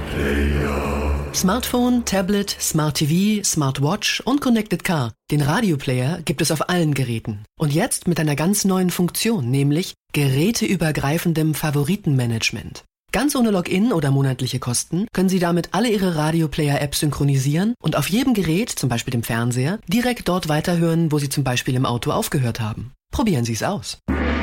Smartphone, Tablet, Smart TV, Smartwatch und Connected Car. Den Radioplayer gibt es auf allen Geräten. Und jetzt mit einer ganz neuen Funktion, nämlich geräteübergreifendem Favoritenmanagement. Ganz ohne Login oder monatliche Kosten können Sie damit alle Ihre Radioplayer-Apps synchronisieren und auf jedem Gerät, zum Beispiel dem Fernseher, direkt dort weiterhören, wo Sie zum Beispiel im Auto aufgehört haben. Probieren Sie es aus.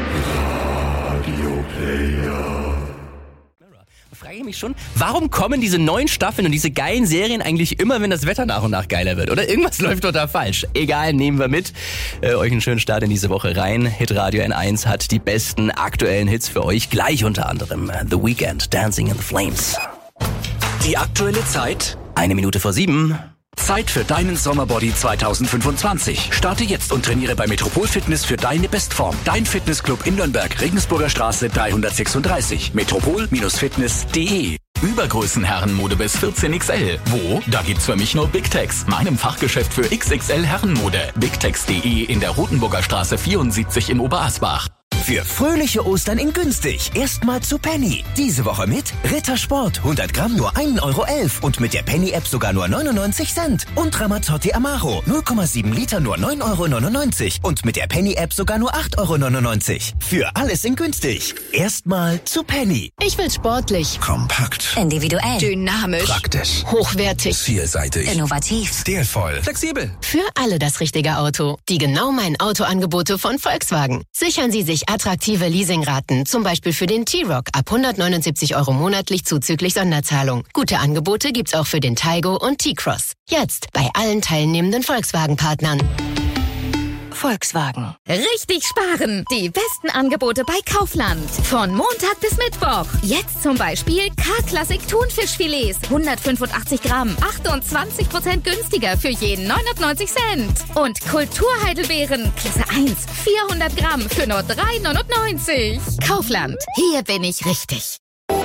Frage ich mich schon, warum kommen diese neuen Staffeln und diese geilen Serien eigentlich immer, wenn das Wetter nach und nach geiler wird? Oder irgendwas läuft total falsch. Egal, nehmen wir mit. Euch einen schönen Start in diese Woche rein. Hitradio N1 hat die besten aktuellen Hits für euch. Gleich unter anderem The Weeknd, Dancing in the Flames. Die aktuelle Zeit? 7:01. Zeit für deinen Sommerbody 2025. Starte jetzt und trainiere bei Metropol Fitness für deine Bestform. Dein Fitnessclub in Nürnberg, Regensburger Straße 336. Metropol-fitness.de. Übergrößen-Herrenmode bis 14XL. Wo? Da gibt's für mich nur Big Tex, meinem Fachgeschäft für XXL Herrenmode. BigTex.de in der Rotenburger Straße 74 in Oberasbach. Für fröhliche Ostern in günstig. Erstmal zu Penny. Diese Woche mit Rittersport. 100 Gramm nur 1,11 € und mit der Penny-App sogar nur 99 Cent. Und Ramazzotti Amaro. 0,7 Liter nur 9,99 € und mit der Penny-App sogar nur 8,99 €. Für alles in günstig. Erstmal zu Penny. Ich will sportlich, Kompakt, individuell, dynamisch, praktisch, hochwertig, vielseitig, innovativ, stilvoll, Flexibel. für alle das richtige Auto. Die genau mein Autoangebote von Volkswagen. Sichern Sie sich attraktive Leasingraten, zum Beispiel für den T-Roc ab 179 € monatlich zuzüglich Sonderzahlung. Gute Angebote gibt's auch für den Taigo und T-Cross. Jetzt bei allen teilnehmenden Volkswagen-Partnern. Volkswagen. Richtig sparen! Die besten Angebote bei Kaufland. Von Montag bis Mittwoch. Jetzt zum Beispiel K-Classic Thunfischfilets. 185 Gramm. 28% günstiger für jeden 99 Cent. Und Kulturheidelbeeren. Klasse 1. 400 Gramm für nur 3,99 €. Kaufland. Hier bin ich richtig.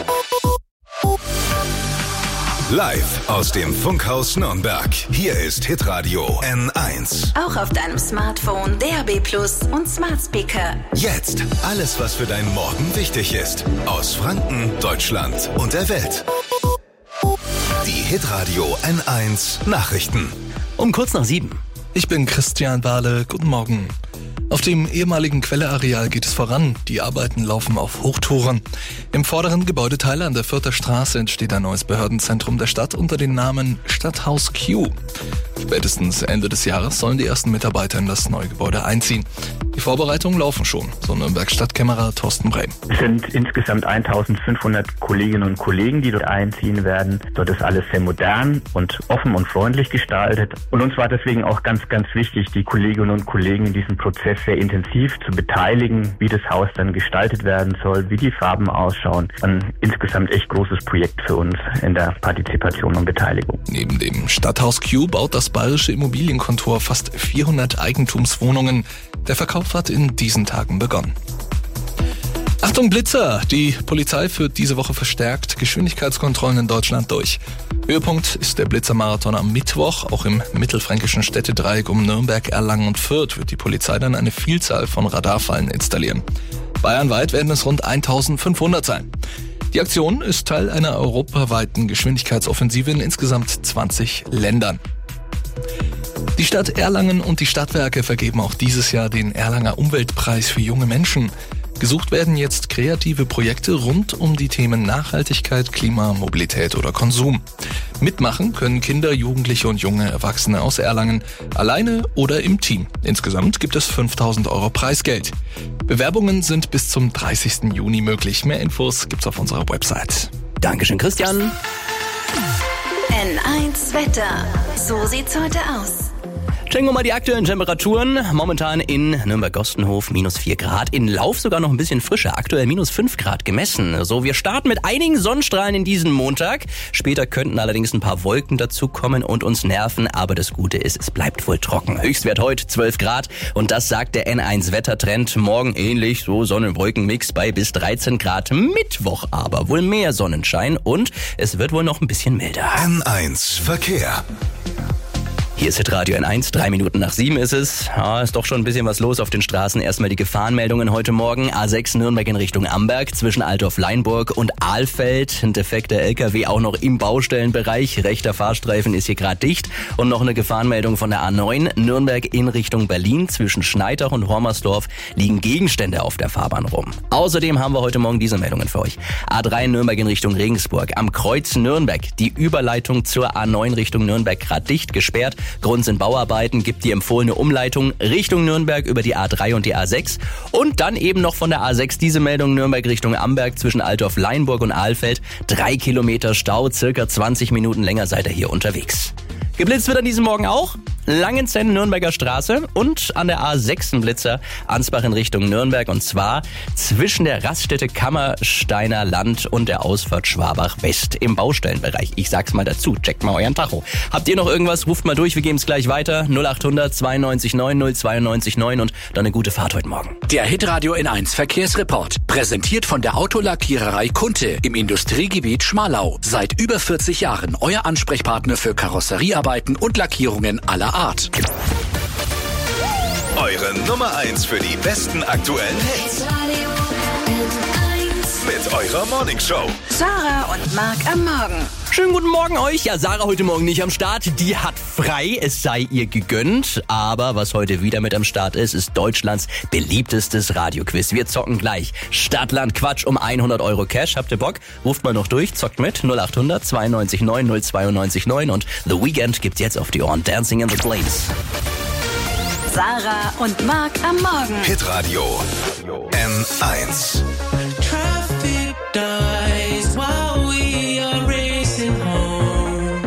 live aus dem Funkhaus Nürnberg. Hier ist Hitradio N1. Auch auf deinem Smartphone, DAB+ und Smart Speaker. Jetzt alles, was für deinen Morgen wichtig ist. Aus Franken, Deutschland und der Welt. Die Hitradio N1 Nachrichten. Um kurz nach 7. Ich bin Christian Bahle. Guten Morgen. Auf dem ehemaligen Quelleareal geht es voran. Die Arbeiten laufen auf Hochtouren. Im vorderen Gebäudeteil an der Fürther Straße entsteht ein neues Behördenzentrum der Stadt unter dem Namen Stadthaus Q. Spätestens Ende des Jahres sollen die ersten Mitarbeiter in das neue Gebäude einziehen. Die Vorbereitungen laufen schon, so Nürnberg Stadtkämmerer Thorsten Brehm. Es sind insgesamt 1500 Kolleginnen und Kollegen, die dort einziehen werden. Dort ist alles sehr modern und offen und freundlich gestaltet. Und uns war deswegen auch ganz, ganz wichtig, die Kolleginnen und Kollegen in diesem Prozess sehr intensiv zu beteiligen, wie das Haus dann gestaltet werden soll, wie die Farben ausschauen. Ein insgesamt echt großes Projekt für uns in der Partizipation und Beteiligung. Neben dem Stadthaus Q baut das Bayerische Immobilienkontor fast 400 Eigentumswohnungen. Der Verkauf hat in diesen Tagen begonnen. Achtung Blitzer! Die Polizei führt diese Woche verstärkt Geschwindigkeitskontrollen in Deutschland durch. Höhepunkt ist der Blitzermarathon am Mittwoch. Auch im mittelfränkischen Städtedreieck um Nürnberg, Erlangen und Fürth wird die Polizei dann eine Vielzahl von Radarfallen installieren. Bayernweit werden es rund 1500 sein. Die Aktion ist Teil einer europaweiten Geschwindigkeitsoffensive in insgesamt 20 Ländern. Die Stadt Erlangen und die Stadtwerke vergeben auch dieses Jahr den Erlanger Umweltpreis für junge Menschen. Gesucht werden jetzt kreative Projekte rund um die Themen Nachhaltigkeit, Klima, Mobilität oder Konsum. Mitmachen können Kinder, Jugendliche und junge Erwachsene aus Erlangen, alleine oder im Team. Insgesamt gibt es 5.000 € Preisgeld. Bewerbungen sind bis zum 30. Juni möglich. Mehr Infos gibt's auf unserer Website. Dankeschön, Christian. N1 Wetter. So sieht's heute aus. Checken wir mal die aktuellen Temperaturen. Momentan in Nürnberg-Gostenhof -4 Grad. In Lauf sogar noch ein bisschen frischer. Aktuell -5 Grad gemessen. So, wir starten mit einigen Sonnenstrahlen in diesen Montag. Später könnten allerdings ein paar Wolken dazukommen und uns nerven. Aber das Gute ist, es bleibt wohl trocken. Höchstwert heute 12 Grad. Und das sagt der N1 Wettertrend. Morgen ähnlich, so Sonne-Wolken-Mix bei bis 13 Grad. Mittwoch aber wohl mehr Sonnenschein und es wird wohl noch ein bisschen milder. N1 Verkehr. Hier ist Hitradio N1, 3 Minuten nach 7 ist es. Ja, ist doch schon ein bisschen was los auf den Straßen. Erstmal die Gefahrenmeldungen heute Morgen. A6 Nürnberg in Richtung Amberg zwischen Altdorf-Leinburg und Ahlfeld. Ein defekter LKW auch noch im Baustellenbereich. Rechter Fahrstreifen ist hier gerade dicht. Und noch eine Gefahrenmeldung von der A9 Nürnberg in Richtung Berlin. Zwischen Schneidach und Hormersdorf liegen Gegenstände auf der Fahrbahn rum. Außerdem haben wir heute Morgen diese Meldungen für euch. A3 Nürnberg in Richtung Regensburg. Am Kreuz Nürnberg. Die Überleitung zur A9 Richtung Nürnberg gerade dicht gesperrt. Grund sind Bauarbeiten, gibt die empfohlene Umleitung Richtung Nürnberg über die A3 und die A6. Und dann eben noch von der A6 diese Meldung Nürnberg Richtung Amberg zwischen Altdorf-Leinburg und Ahlfeld. 3 Kilometer Stau, circa 20 Minuten länger seid ihr hier unterwegs. Geblitzt wird an diesem Morgen auch Langenzenn, Nürnberger Straße und an der A6 ein Blitzer, Ansbach in Richtung Nürnberg und zwar zwischen der Raststätte Kammersteiner Land und der Ausfahrt Schwabach West im Baustellenbereich. Ich sag's mal dazu, checkt mal euren Tacho. Habt ihr noch irgendwas, ruft mal durch, wir geben's gleich weiter. 0800 92 9 092 9 und dann eine gute Fahrt heute Morgen. Der Hitradio N1 Verkehrsreport, präsentiert von der Autolackiererei Kunte im Industriegebiet Schmalau. Seit über 40 Jahren euer Ansprechpartner für Karosseriearbeiten und Lackierungen aller Art. Eure Nummer 1 für die besten aktuellen Hits. Mit eurer Morningshow. Sarah und Marc am Morgen. Schönen guten Morgen euch. Ja, Sarah heute Morgen nicht am Start. Die hat frei, es sei ihr gegönnt. Aber was heute wieder mit am Start ist, ist Deutschlands beliebtestes Radioquiz. Wir zocken gleich Stadt, Land, Quatsch um 100 Euro Cash. Habt ihr Bock? Ruft mal noch durch, zockt mit. 0800 92 9 092 9 und The Weeknd gibt jetzt auf die Ohren Dancing in the Flames. Sarah und Marc am Morgen. Hitradio N1. Traffic dies while we are racing home.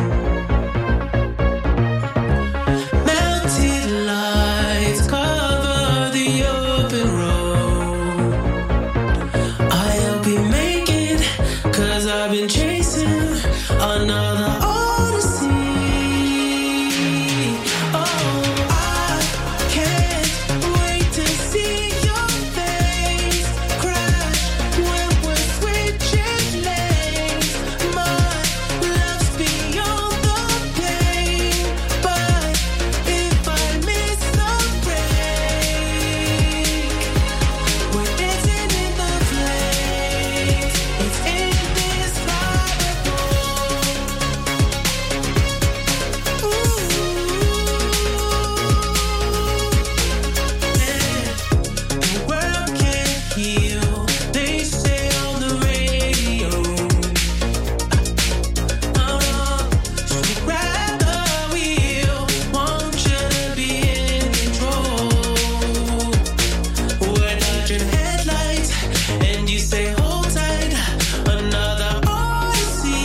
Melted lights cover the open road. I'll be making, 'cause I've been chasing another odyssey. Oh, I can't wait to see your face crash when we're switching lanes. My love's beyond the pain, but if I miss the break, we're dancing in the flames. It's indescribable. The world can't heal, they say on the radio. Oh no, so grab the wheel, want you to be in control. We're dodging headlights, and you say hold tight, another odyssey.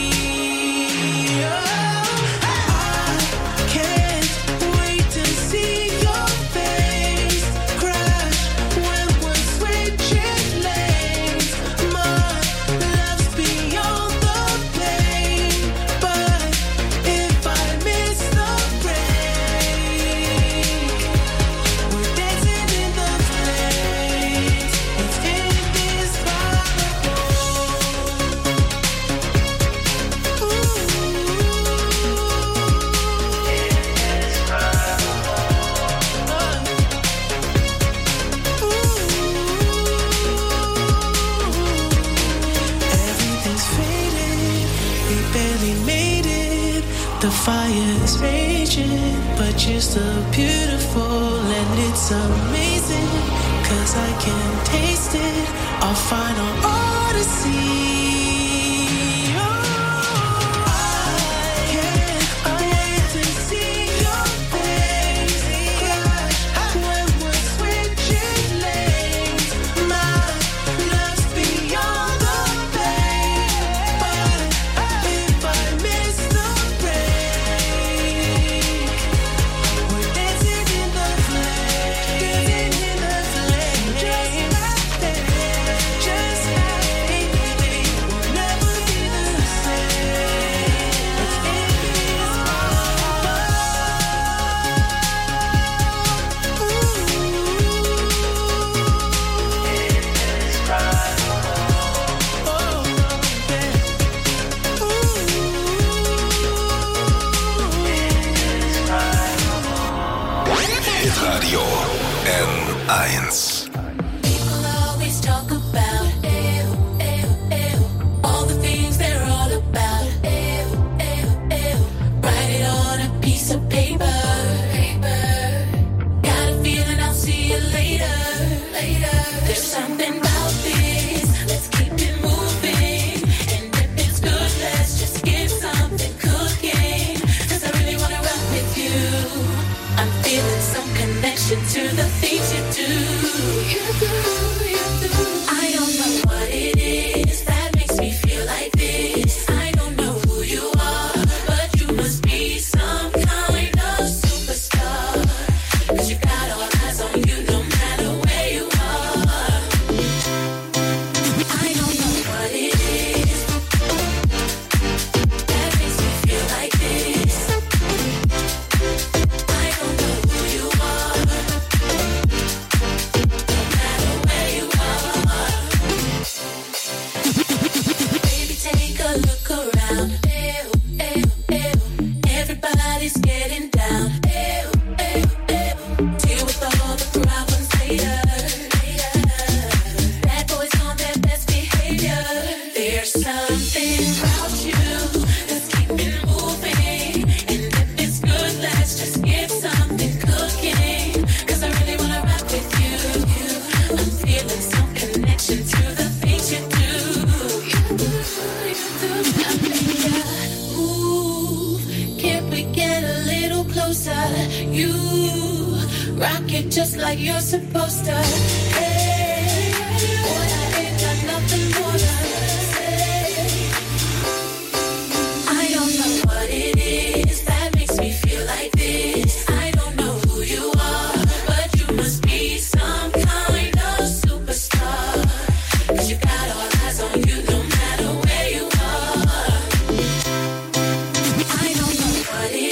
I can't wait to see your face crash when we're switching lanes. My love's beyond the pain, but if I miss the break, we're dancing in the flames. It's indescribable. Everything's faded, we barely made it. The fire is raging, but you're still beautiful and it's amazing. 'Cause I can taste it, our final odyssey. I can't wait to see your face crash when we're switching lanes. My love's beyond the pain, but if I miss the break, we're dancing in the flames, just like that, just like 1. To the things you do, I don't know what it is that makes me feel like this. I don't know who you are, but you must be some kind of superstar. 'Cause you got all eyes on you no matter where you are. I don't know what it is that makes me feel like this. I don't know who you are. You rock it just like you're supposed to. Hey, boy, I ain't got nothing more to say. I don't know what it is that makes me feel like this. I don't know who you are, but you must be some kind of superstar. 'Cause you got all eyes on you no matter where you are. I don't know what it is.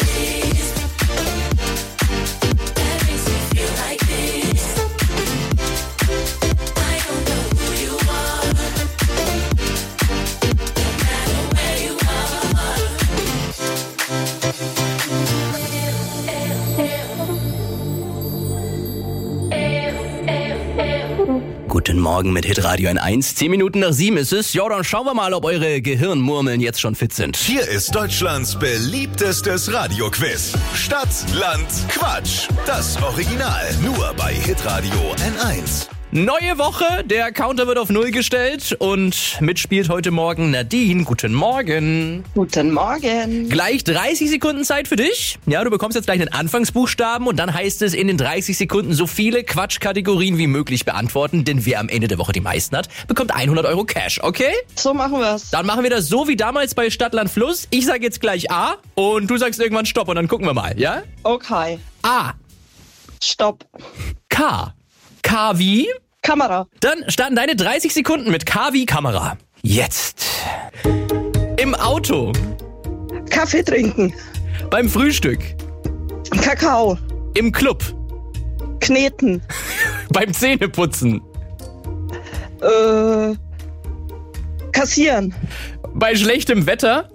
Guten Morgen mit Hitradio N1. 10 Minuten nach 7 ist es. Ja, dann schauen wir mal, ob eure Gehirnmurmeln jetzt schon fit sind. Hier ist Deutschlands beliebtestes Radioquiz. Stadt, Land, Quatsch. Das Original. Nur bei Hitradio N1. Neue Woche, der Counter wird auf 0 gestellt und mitspielt heute Morgen Nadine. Guten Morgen. Guten Morgen. Gleich 30 Sekunden Zeit für dich. Ja, du bekommst jetzt gleich einen Anfangsbuchstaben und dann heißt es in den 30 Sekunden so viele Quatschkategorien wie möglich beantworten, denn wer am Ende der Woche die meisten hat, bekommt 100 Euro Cash, okay? So machen wir's. Dann machen wir das so wie damals bei Stadt, Land, Fluss. Ich sage jetzt gleich A und du sagst irgendwann Stopp und dann gucken wir mal, ja? Okay. A. Stopp. K. K wie? Kamera. Dann starten deine 30 Sekunden mit K wie Kamera. Jetzt. Im Auto. Kaffee trinken. Beim Frühstück. Kakao. Im Club. Kneten. Beim Zähneputzen. Kassieren. Bei schlechtem Wetter.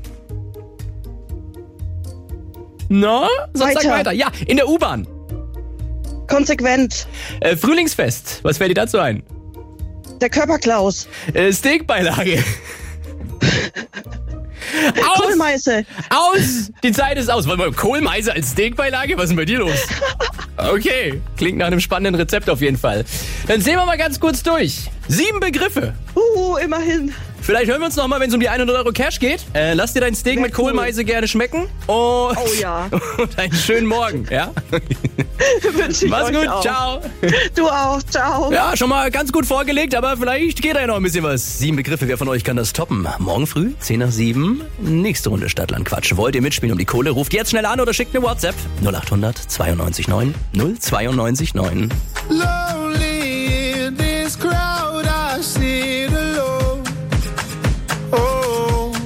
Na, sonst sag weiter. Ja, in der U-Bahn. Konsequent. Frühlingsfest. Was fällt dir dazu ein? Der Körperklaus. Steakbeilage. Aus! Kohlmeise. Aus! Die Zeit ist aus. Warte mal, Kohlmeise als Steakbeilage? Was ist denn bei dir los? Okay, klingt nach einem spannenden Rezept auf jeden Fall. Dann sehen wir mal ganz kurz durch. 7 Begriffe. Immerhin. Vielleicht hören wir uns nochmal, wenn es um die 100 Euro Cash geht. Lass dir dein Steak mit Kohlmeise gerne schmecken. Und ja. Und einen schönen Morgen, ja? Wünsche ich Mach's euch gut, auch. ciao. Du auch, ciao. Ja, schon mal ganz gut vorgelegt, aber vielleicht geht da ja noch ein bisschen was. 7 Begriffe, wer von euch kann das toppen? Morgen früh, 10 nach 7, nächste Runde Stadtland Quatsch. Wollt ihr mitspielen um die Kohle? Ruft jetzt schnell an oder schickt eine WhatsApp. 0800 92 9 092 9. Lonely in this crowd, I sit alone. Oh,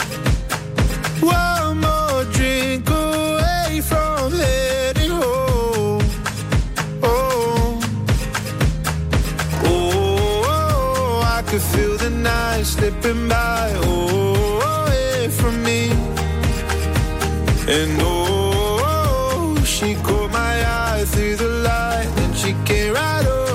one more drink away from heading home. Oh, oh, I could feel the night slipping by. Oh, away from me. And oh, she caught my eye through the light and she came right over.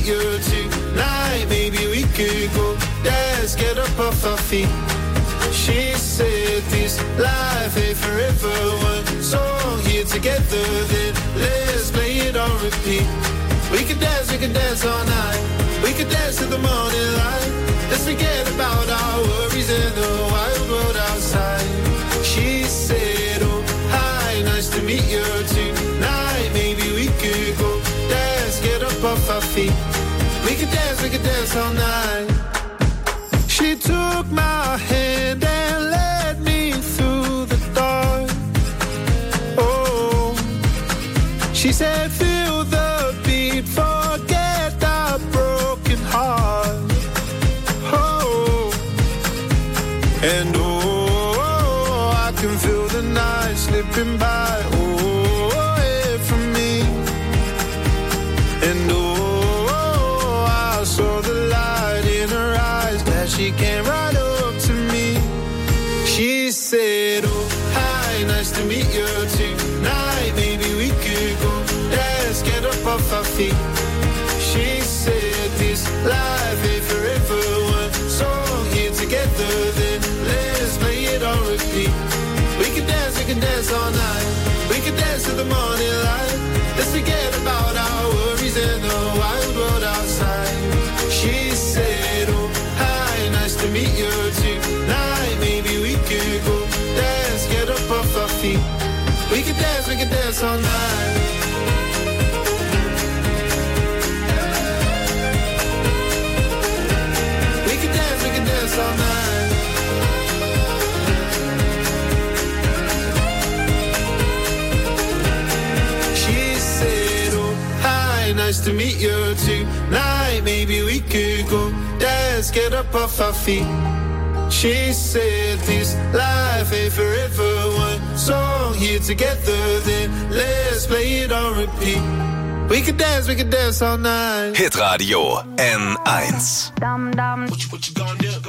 you tonight. Maybe we could go dance, get up off our feet. She said this life ain't forever. One song here together, then let's play it on repeat. We could dance all night. We could dance till the morning light. Let's forget about our worries and the wild world outside. She said, oh, hi, nice to meet you tonight. Maybe we could go dance, get up off our feet. We could dance all night. She took my hand and led me through the dark. Oh, she said, feel the beat, forget the broken heart. Oh, and oh, I can feel the night slipping by. Oh, away from me. And oh, I saw the light in her eyes. Glad she came right up to me. She said, oh, hi, nice to meet you tonight. Maybe we could go dance, get up off our feet. She said this life ain't forever. One song here together, then let's play it on repeat. We can dance all night. We can dance till the morning light. Let's forget about our worries and the wild world outside. She said, oh, hi, nice to meet you tonight. Maybe we could go dance, get up off our feet. We can dance all night. We can dance all night. She said, oh, hi, nice to meet you tonight. Maybe we could go dance, get up off our feet. She said this life ain't forever. One song here together, then let's play it on repeat. We could dance all night. Hitradio N1. What you gonna do?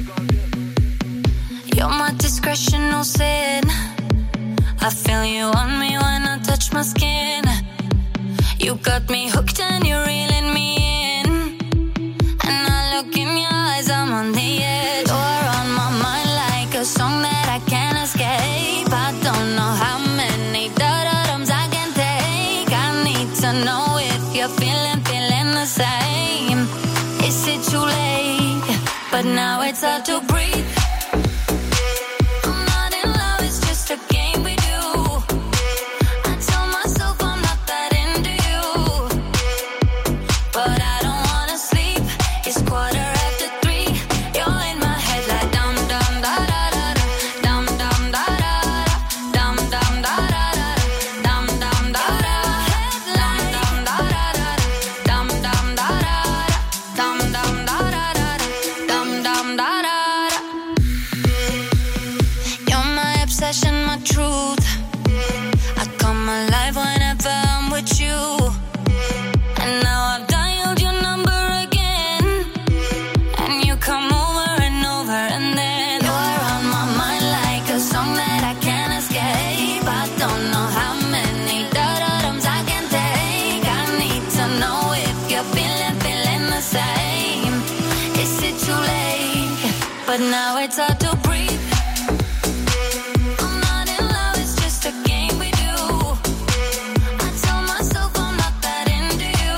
You're my discretional sin. I feel you on me when I touch my skin. You got me hooked and you're reeling me in. And I look in your eyes, I'm on the edge. You're on my mind like a song that I can't escape. I don't know how many da-da-dums I can take. I need to know if you're feeling the same. Is it too late? But now it's hard to breathe. I'm not in love, it's just a game we do. I tell myself I'm not that into you, but I don't wanna sleep. It's 3:15. You're in my head like dum dum da da da da, dum dum da da da, dum dum da da da, dum dum da da, dum dum da da da, dum dum da da da, dum dum da da da, dum dum da da da. You're my obsession, my truth. I come alive whenever I'm with you. And now I've dialed your number again, and you come over and over, and then you're on my mind like a song that I can't escape. I don't know how many da-da-dums I can take. I need to know if you're feeling the same. Is it too late? But now it's hard to breathe. I'm not in love, it's just a game we do. I tell myself I'm not that into you,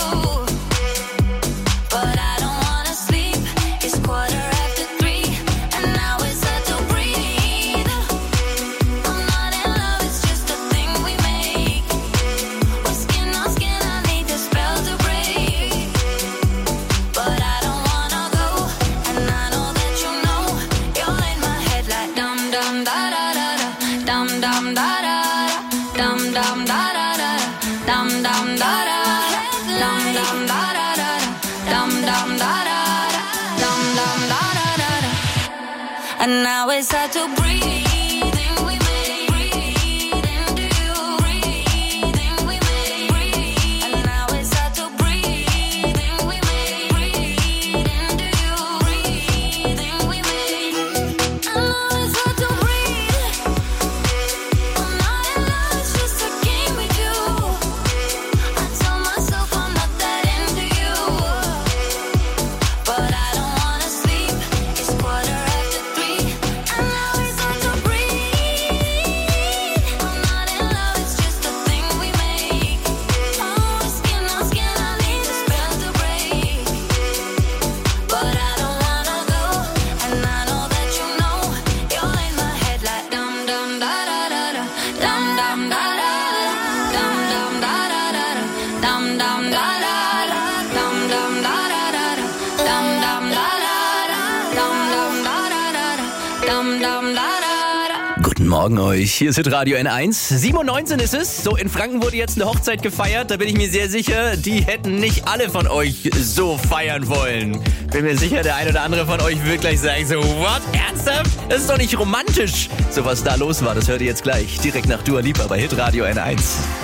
but I don't wanna sleep. It's 3:15, and now it's hard to breathe. I'm not in love, it's just a thing we make. We're skin on skin, I need the spell to break. But I don't wanna go, and I know that you know. You're in my head like dum dum da da da da, dum dum da da da, dum dum da da da, dum dum da da, dum dum da da da, dum dum da da, dum dum da da da. And now it's hard to breathe. We make breathe into you. Breathing we make breathe. And now it's hard to breathe. We make breathe into you. Breathing we make. And now it's hard to breathe. I'm not in love, it's just a game we do. I tell myself I'm not that into you, Morgen euch. Hier ist Hitradio N1. 7:19 ist es. So, in Franken wurde jetzt eine Hochzeit gefeiert. Da bin ich mir sehr sicher, die hätten nicht alle von euch so feiern wollen. Bin mir sicher, der ein oder andere von euch wird gleich sagen so, what? Ernsthaft? Das ist doch nicht romantisch. So, was da los war, das hört ihr jetzt gleich. Direkt nach Dua Lipa bei Hitradio N1.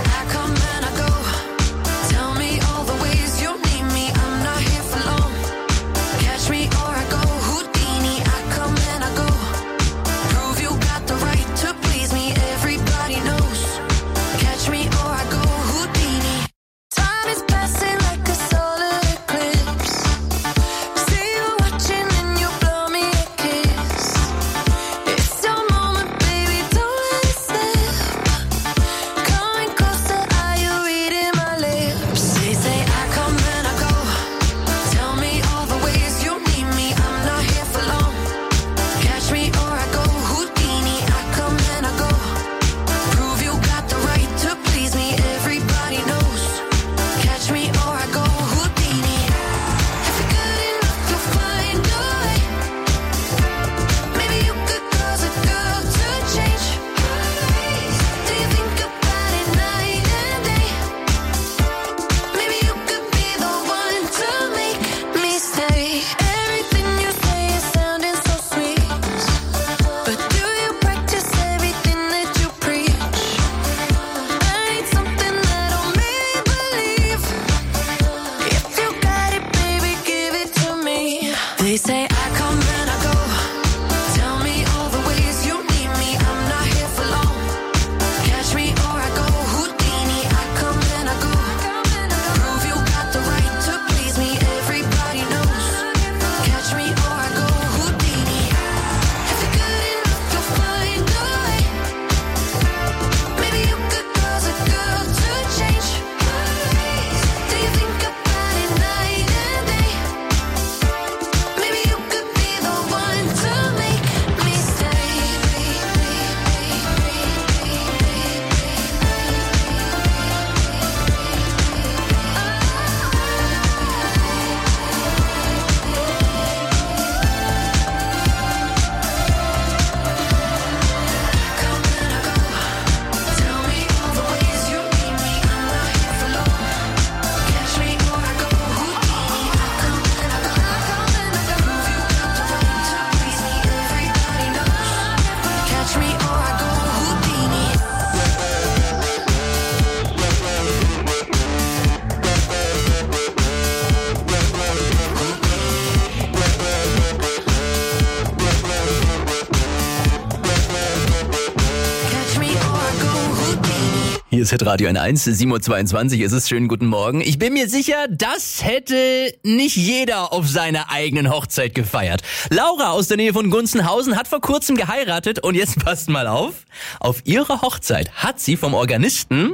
Hier ist Hitradio N1, 7:22 ist es. Schönen guten Morgen. Ich bin mir sicher, das hätte nicht jeder auf seiner eigenen Hochzeit gefeiert. Laura aus der Nähe von Gunzenhausen hat vor kurzem geheiratet und jetzt passt mal auf. Auf ihrer Hochzeit hat sie vom Organisten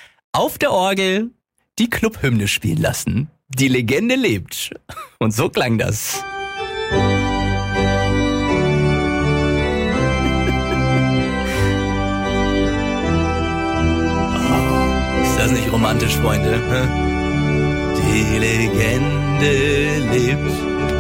auf der Orgel die Clubhymne spielen lassen. Die Legende lebt. Und so klang das. Ist das nicht romantisch, Freunde? Die Legende lebt.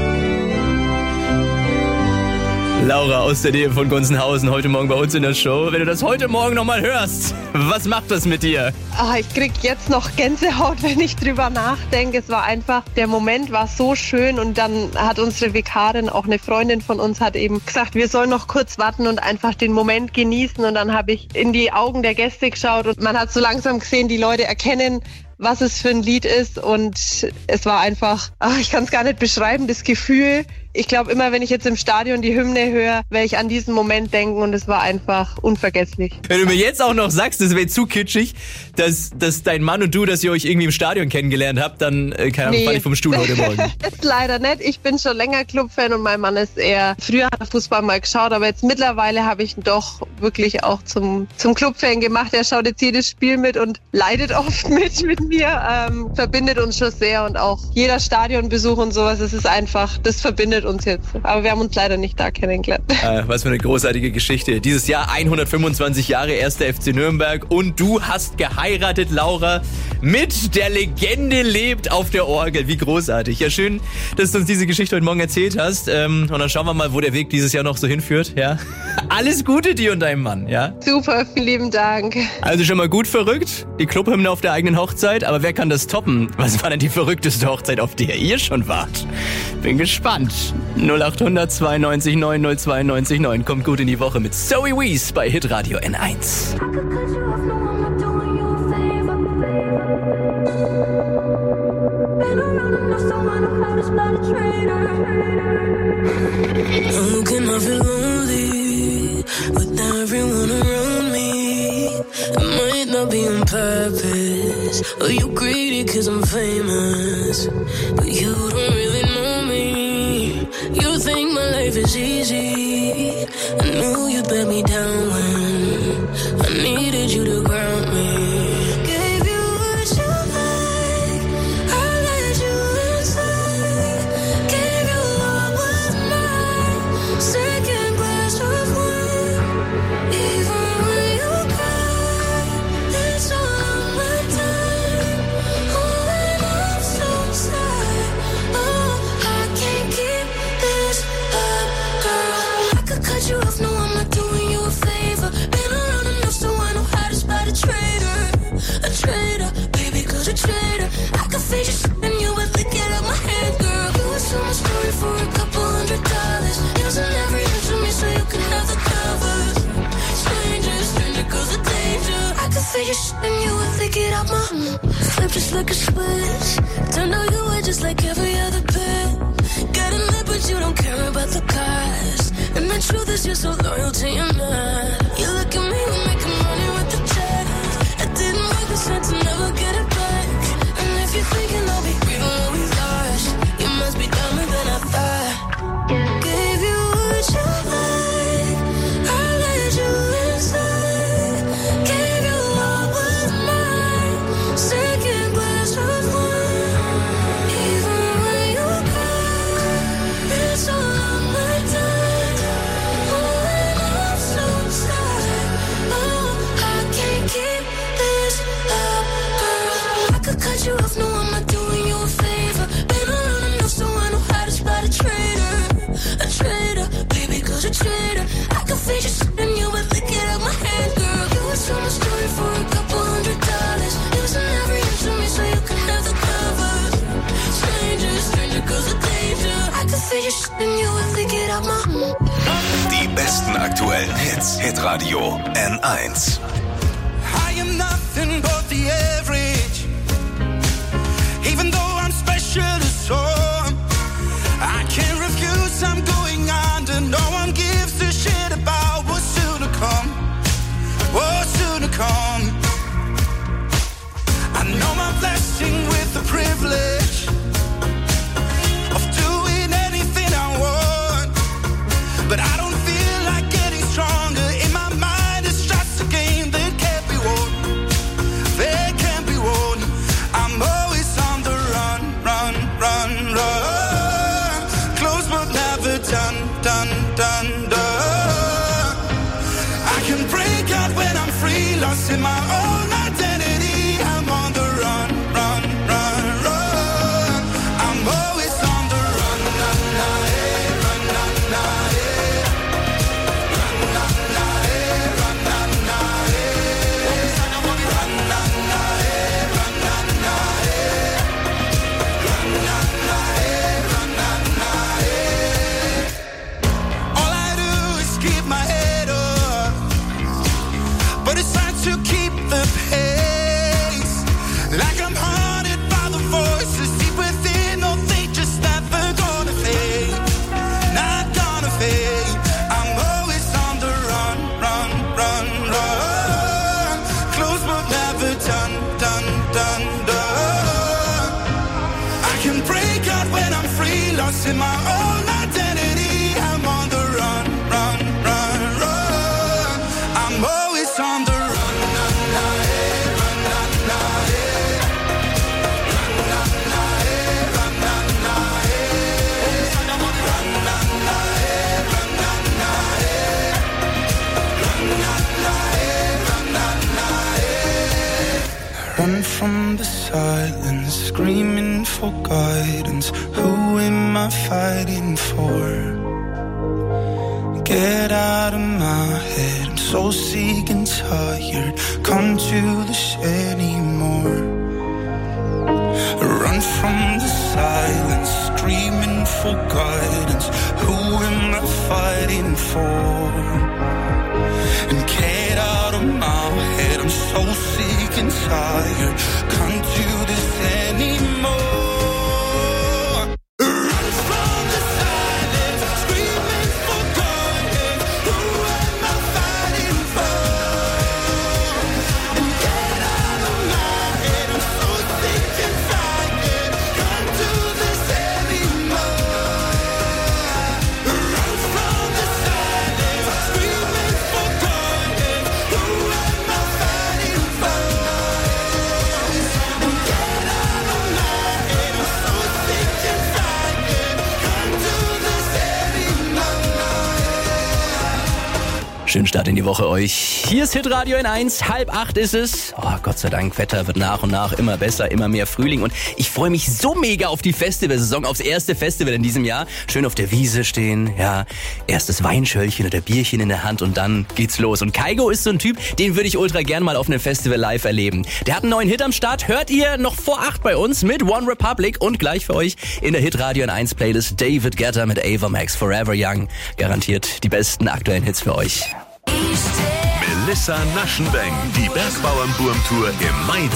Laura aus der Nähe von Gunzenhausen, heute Morgen bei uns in der Show. Wenn du das heute Morgen nochmal hörst, was macht das mit dir? Ich krieg jetzt noch Gänsehaut, wenn ich drüber nachdenke. Es war einfach, der Moment war so schön und dann hat unsere Vikarin, auch eine Freundin von uns, hat eben gesagt, wir sollen noch kurz warten und einfach den Moment genießen. Und dann habe ich in die Augen der Gäste geschaut und man hat so langsam gesehen, die Leute erkennen, was es für ein Lied ist, und es war einfach, ich kann es gar nicht beschreiben, das Gefühl. Ich glaube, immer wenn ich jetzt im Stadion die Hymne höre, werde ich an diesen Moment denken, und es war einfach unvergesslich. Wenn du mir jetzt auch noch sagst, das wäre zu kitschig, dass dein Mann und du, dass ihr euch irgendwie im Stadion kennengelernt habt, dann keine Ahnung, fall ich vom Stuhl heute Morgen. Ist leider nicht. Ich bin schon länger Clubfan und mein Mann ist eher, früher hat er Fußball mal geschaut, aber jetzt mittlerweile habe ich ihn doch wirklich auch zum Clubfan gemacht. Er schaut jetzt jedes Spiel mit und leidet oft mit mir. Verbindet uns schon sehr, und auch jeder Stadionbesuch und sowas, es ist einfach, das verbindet uns jetzt. Aber wir haben uns leider nicht da kennengelernt. Was für eine großartige Geschichte. Dieses Jahr 125 Jahre 1. FC Nürnberg und du hast geheiratet, Laura, mit der Legende lebt auf der Orgel. Wie großartig. Ja, schön, dass du uns diese Geschichte heute Morgen erzählt hast. Und dann schauen wir mal, wo der Weg dieses Jahr noch so hinführt. Ja. Alles Gute dir und deinem Mann. Ja. Super, vielen lieben Dank. Also schon mal gut verrückt. Die Clubhymne auf der eigenen Hochzeit. Aber wer kann das toppen? Was war denn die verrückteste Hochzeit, auf der ihr schon wart? Bin gespannt. 0800 92 9 092 9. Kommt gut in die Woche mit Zoe Wees bei Hitradio N1. How can I feel lonely with everyone around me? It might not be on purpose, or you greedy cause I'm famous, but you don't really know me. You think my life is easy. I knew you'd let me down when I needed you to ground me. Gave you what you like, I let you inside. Gave you all was mine, second glass of wine. Even when you cry, it's all my time. Oh, and I'm so sad. Oh, I can't keep this up, girl. I could cut you off, no, I'm not doing you a favor. Been around enough so I know how to spot a traitor. A traitor, baby, cause a traitor. I could fade you and you would lick it out my hand, girl. You would tell my story for a couple $100. Using every inch of me so you can have the covers. Stranger, cause a danger. I could fade you and you would lick it out my flip just like a switch. Turned out you were just like every other bit. Getting lit but you don't care about the cost. And the truth is you're so loyal to your man. You look at me, we're making money with the check. It didn't make the sense to never get it back. And if you're thinking I'll be grieving what we lost, you must be dumber than I thought. Gave you what you like, I let you inside. Gave you all was mine, second glass of wine. Even when you cry, it's all on my time. Oh, and I'm so sad. Oh, I can't keep this up, girl. I could cut you off, no, I'm not doing you a favor. Been around enough so I know how to spot a traitor. A traitor, baby, cause a traitor. I could fade you and you would lick it out my hand, girl. You would tell my story for a couple $100. Using every inch of me so you can have the covers. Stranger, cause a danger. I could fade you and you would lick it out my Die besten aktuellen Hits. Hitradio N1. I am nothing but the average. Even though I'm special to some, I can't refuse, I'm going under. No one gives a shit about what's soon to come. What's soon to come. I know my blessing with the privilege of doing anything I want, but I don't feel like getting stronger. In my mind it's just a game that can't be won. They can't be won. I'm always on the run, run, run, run. Close but never done, done, done, done. I can break out when I'm free, lost in my own identity. I'm on the run, run, run, run. I'm always on the run, na, na, eh, run, na, na, eh. Run, na, na, eh, run, na, na, eh. Run, na, na, eh, run, na, na, eh. Run, na, na, eh, run, na, na, eh. All I do is keep my head up, but it's hard to keep the pace. Like I'm haunted by the voices deep within. No, they just never gonna fade. Not gonna fade. I'm always on the run, run, run, run. Close but never done, done, done, done. I can break out when I'm free, lost in my own identity. I'm on the run, run, run, run. I'm always on the run, na, na, eh, run, na, na, eh. Run, na, na, eh, run, na, na, eh. Run, Run from the silence, screaming for guidance. Who am I fighting for? Get out of my head, I'm so sick and tired. Come to this anymore. Run from the silence, screaming for guidance. Who am I fighting for? And get out of my head, I'm so sick and tired. Can't do this anymore. Schönen Start in die Woche euch. Hier ist Hitradio N1, 7:30 ist es. Oh, Gott sei Dank, Wetter wird nach und nach immer besser, immer mehr Frühling. Und ich freue mich so mega auf die Festivalsaison, aufs erste Festival in diesem Jahr. Schön auf der Wiese stehen, ja, erstes Weinschöllchen oder Bierchen in der Hand und dann geht's los. Und Kygo ist so ein Typ, den würde ich ultra gern mal auf einem Festival live erleben. Der hat einen neuen Hit am Start, hört ihr noch vor 8 bei uns mit One Republic und gleich für euch in der Hitradio N1 Playlist David Guetta mit Ava Max, Forever Young. Garantiert die besten aktuellen Hits für euch. Melissa Naschenbeng, die Bergbauernburm-Tour im Mai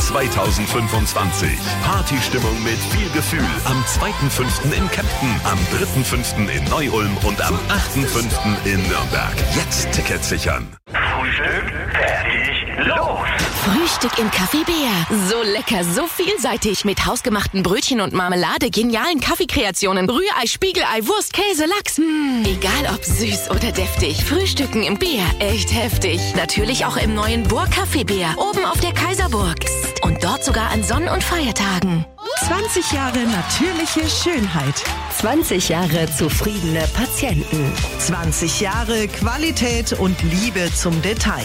2025. Partystimmung mit viel Gefühl. Am 2.5. in Kempten, am 3.5. in Neu-Ulm und am 8.5. in Nürnberg. Jetzt Tickets sichern. Frühstück, fertig, los! Frühstück im Café Bär. So lecker, so vielseitig. Mit hausgemachten Brötchen und Marmelade, genialen Kaffeekreationen, Rührei, Spiegelei, Wurst, Käse, Lachs. Egal ob süß oder deftig. Frühstücken im Bär. Echt heftig. Natürlich auch im neuen Bohr-Café Bär. Oben auf der Kaiserburg. Und dort sogar an Sonn- und Feiertagen. 20 Jahre natürliche Schönheit. 20 Jahre zufriedene Patienten. 20 Jahre Qualität und Liebe zum Detail.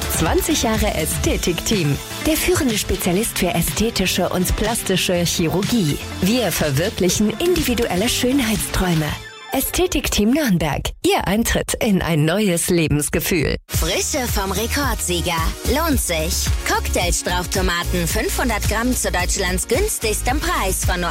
20 Jahre Ästhetikteam. Der führende Spezialist für ästhetische und plastische Chirurgie. Wir verwirklichen individuelle Schönheitsträume. Ästhetikteam Nürnberg. Ihr Eintritt in ein neues Lebensgefühl. Frische vom Rekordsieger. Lohnt sich. Cocktailstrauchtomaten 500 Gramm zu Deutschlands günstigstem Preis von nur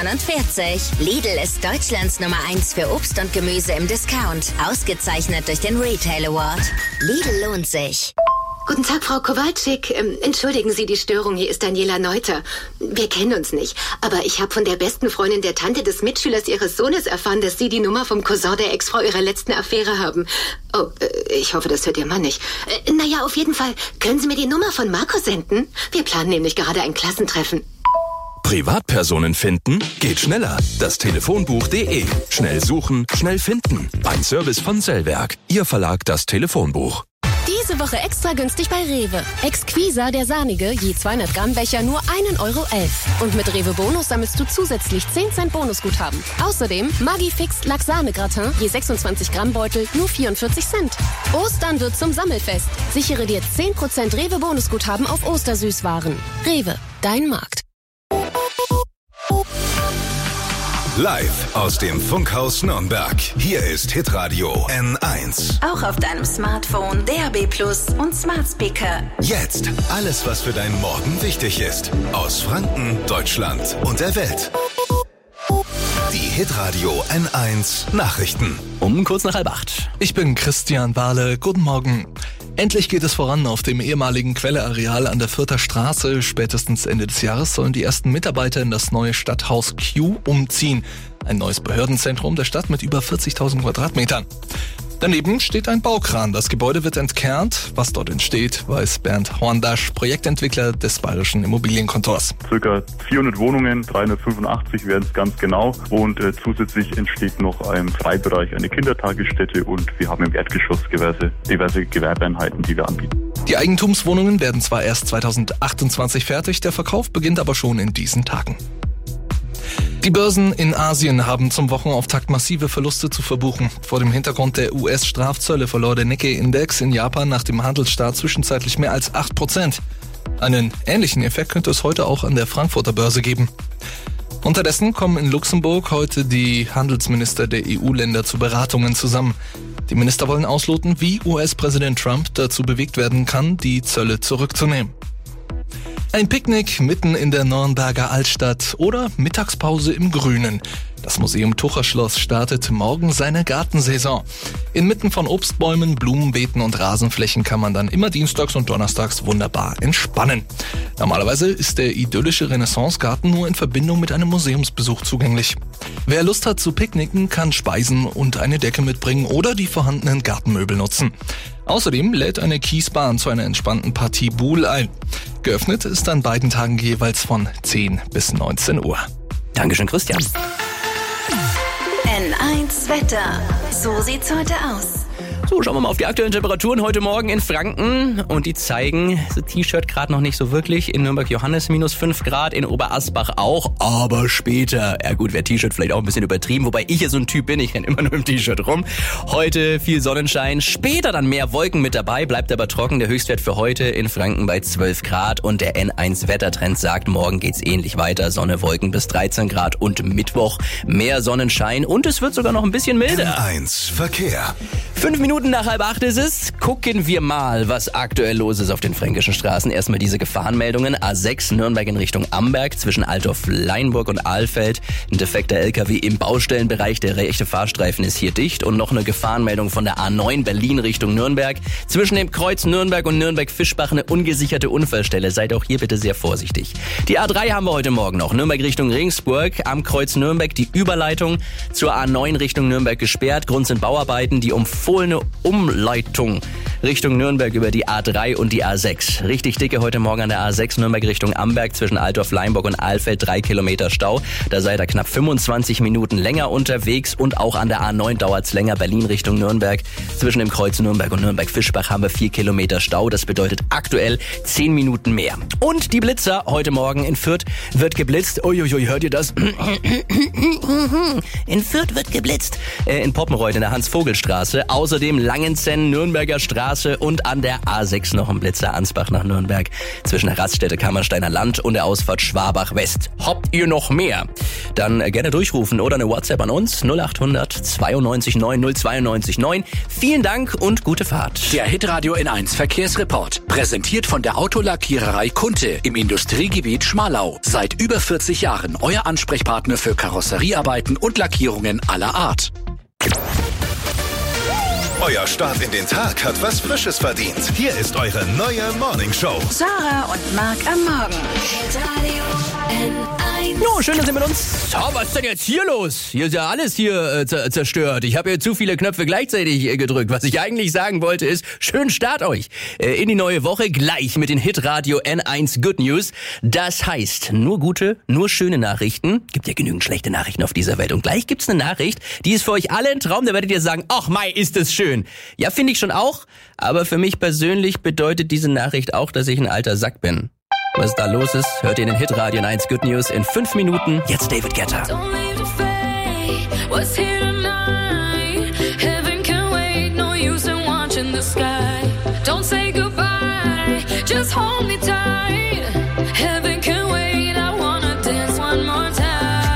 1,49. Lidl ist Deutschlands Nummer 1 für Obst und Gemüse im Discount. Ausgezeichnet durch den Retail Award. Lidl lohnt sich. Guten Tag, Frau Kowalczyk. Entschuldigen Sie die Störung, hier ist Daniela Neuter. Wir kennen uns nicht, aber ich habe von der besten Freundin der Tante des Mitschülers Ihres Sohnes erfahren, dass Sie die Nummer vom Cousin der Ex-Frau Ihrer letzten Affäre haben. Oh, ich hoffe, das hört Ihr Mann nicht. Naja, auf jeden Fall, können Sie mir die Nummer von Marco senden? Wir planen nämlich gerade ein Klassentreffen. Privatpersonen finden? Geht schneller. Das Telefonbuch.de. Schnell suchen, schnell finden. Ein Service von Sellwerk. Ihr Verlag Das Telefonbuch. Diese Woche extra günstig bei Rewe. Exquisa, der sahnige, je 200 Gramm Becher nur 1,11 €. Und mit Rewe Bonus sammelst du zusätzlich 10 Cent Bonusguthaben. Außerdem Magifix Lachsahne-Gratin, je 26 Gramm Beutel nur 44 Cent. Ostern wird zum Sammelfest. Sichere dir 10% Rewe Bonusguthaben auf Ostersüßwaren. Rewe, dein Markt. Live aus dem Funkhaus Nürnberg. Hier ist Hitradio N1. Auch auf deinem Smartphone, DAB+ und Smart Speaker. Jetzt alles, was für deinen Morgen wichtig ist. Aus Franken, Deutschland und der Welt. Die Hitradio N1 Nachrichten. Um kurz nach 7:30. Ich bin Christian Bahle. Guten Morgen. Endlich geht es voran auf dem ehemaligen Quelleareal an der Fürther Straße. Spätestens Ende des Jahres sollen die ersten Mitarbeiter in das neue Stadthaus Q umziehen. Ein neues Behördenzentrum der Stadt mit über 40.000 Quadratmetern. Daneben steht ein Baukran. Das Gebäude wird entkernt. Was dort entsteht, weiß Bernd Horndasch, Projektentwickler des Bayerischen Immobilienkontors. Circa 400 Wohnungen, 385 werden es ganz genau. Und zusätzlich entsteht noch ein Freibereich, eine Kindertagesstätte und wir haben im Erdgeschoss diverse Gewerbeeinheiten, die wir anbieten. Die Eigentumswohnungen werden zwar erst 2028 fertig, der Verkauf beginnt aber schon in diesen Tagen. Die Börsen in Asien haben zum Wochenauftakt massive Verluste zu verbuchen. Vor dem Hintergrund der US-Strafzölle verlor der Nikkei-Index in Japan nach dem Handelsstart zwischenzeitlich mehr als 8%. Einen ähnlichen Effekt könnte es heute auch an der Frankfurter Börse geben. Unterdessen kommen in Luxemburg heute die Handelsminister der EU-Länder zu Beratungen zusammen. Die Minister wollen ausloten, wie US-Präsident Trump dazu bewegt werden kann, die Zölle zurückzunehmen. Ein Picknick mitten in der Nürnberger Altstadt oder Mittagspause im Grünen. Das Museum Tucherschloss startet morgen seine Gartensaison. Inmitten von Obstbäumen, Blumenbeeten und Rasenflächen kann man dann immer dienstags und donnerstags wunderbar entspannen. Normalerweise ist der idyllische Renaissancegarten nur in Verbindung mit einem Museumsbesuch zugänglich. Wer Lust hat zu picknicken, kann Speisen und eine Decke mitbringen oder die vorhandenen Gartenmöbel nutzen. Außerdem lädt eine Kiesbahn zu einer entspannten Partie Buhl ein. Geöffnet ist an beiden Tagen jeweils von 10 bis 19 Uhr. Dankeschön, Christian. N1 Wetter. So sieht's heute aus. So, schauen wir mal auf die aktuellen Temperaturen heute Morgen in Franken. Und die zeigen, so T-Shirt gerade noch nicht so wirklich. In Nürnberg-Johannes -5 Grad, in Oberasbach auch, aber später. Ja gut, wäre T-Shirt vielleicht auch ein bisschen übertrieben, wobei ich ja so ein Typ bin, ich renne immer nur im T-Shirt rum. Heute viel Sonnenschein, später dann mehr Wolken mit dabei, bleibt aber trocken. Der Höchstwert für heute in Franken bei 12 Grad. Und der N1 Wettertrend sagt, morgen geht's ähnlich weiter. Sonne, Wolken bis 13 Grad und Mittwoch mehr Sonnenschein. Und es wird sogar noch ein bisschen milder. N1 Verkehr. 5 Minuten nach 7:30 ist es. Gucken wir mal, was aktuell los ist auf den fränkischen Straßen. Erstmal diese Gefahrenmeldungen. A6 Nürnberg in Richtung Amberg zwischen Altdorf-Leinburg und Ahlfeld. Ein defekter LKW im Baustellenbereich. Der rechte Fahrstreifen ist hier dicht. Und noch eine Gefahrenmeldung von der A9 Berlin Richtung Nürnberg. Zwischen dem Kreuz Nürnberg und Nürnberg-Fischbach eine ungesicherte Unfallstelle. Seid auch hier bitte sehr vorsichtig. Die A3 haben wir heute Morgen noch. Nürnberg Richtung Regensburg. Am Kreuz Nürnberg die Überleitung zur A9 Richtung Nürnberg gesperrt. Grund sind Bauarbeiten. Die empfohlene Umleitung Richtung Nürnberg über die A3 und die A6. Richtig dicke heute Morgen an der A6 Nürnberg Richtung Amberg zwischen Altdorf-Leinburg und Ahlfeld 3 Kilometer Stau. Da seid ihr knapp 25 Minuten länger unterwegs und auch an der A9 dauert's länger Berlin Richtung Nürnberg. Zwischen dem Kreuz Nürnberg und Nürnberg-Fischbach haben wir 4 Kilometer Stau. Das bedeutet aktuell 10 Minuten mehr. Und die Blitzer heute Morgen in Fürth wird geblitzt. Uiuiui, hört ihr das? In Fürth wird geblitzt. In Poppenreuth in der Hans-Vogel-Straße. Außerdem Langenzenn, Nürnberger Straße und an der A6 noch ein Blitzer Ansbach nach Nürnberg. Zwischen der Raststätte Kammersteiner Land und der Ausfahrt Schwabach West. Habt ihr noch mehr? Dann gerne durchrufen oder eine WhatsApp an uns 0800 92 9 092 9. Vielen Dank und gute Fahrt. Der Hitradio N1 Verkehrsreport. Präsentiert von der Autolackiererei Kunte im Industriegebiet Schmalau. Seit über 40 Jahren euer Ansprechpartner für Karosseriearbeiten und Lackierungen aller Art. Euer Start in den Tag hat was Frisches verdient. Hier ist eure neue Morning Show. Sarah und Marc am Morgen. Hitradio N1. Jo, schön, dass ihr mit uns... So, was ist denn jetzt hier los? Hier ist ja alles hier zerstört. Ich habe hier zu viele Knöpfe gleichzeitig gedrückt. Was ich eigentlich sagen wollte ist, schönen Start euch in die neue Woche. Gleich mit den Hitradio N1 Good News. Das heißt, nur gute, nur schöne Nachrichten. Gibt ja genügend schlechte Nachrichten auf dieser Welt. Und gleich gibt's eine Nachricht, die ist für euch alle ein Traum. Da werdet ihr sagen, ach Mai, ist das schön. Ja, finde ich schon auch. Aber für mich persönlich bedeutet diese Nachricht auch, dass ich ein alter Sack bin. Was da los ist, hört ihr in den Hitradio N1 Good News in 5 Minuten. Jetzt David Guetta. Don't leave the fate, what's here tonight? Heaven can wait, no use in watching the sky. Don't say goodbye, just hold me tight. Heaven can wait, I wanna dance one more time.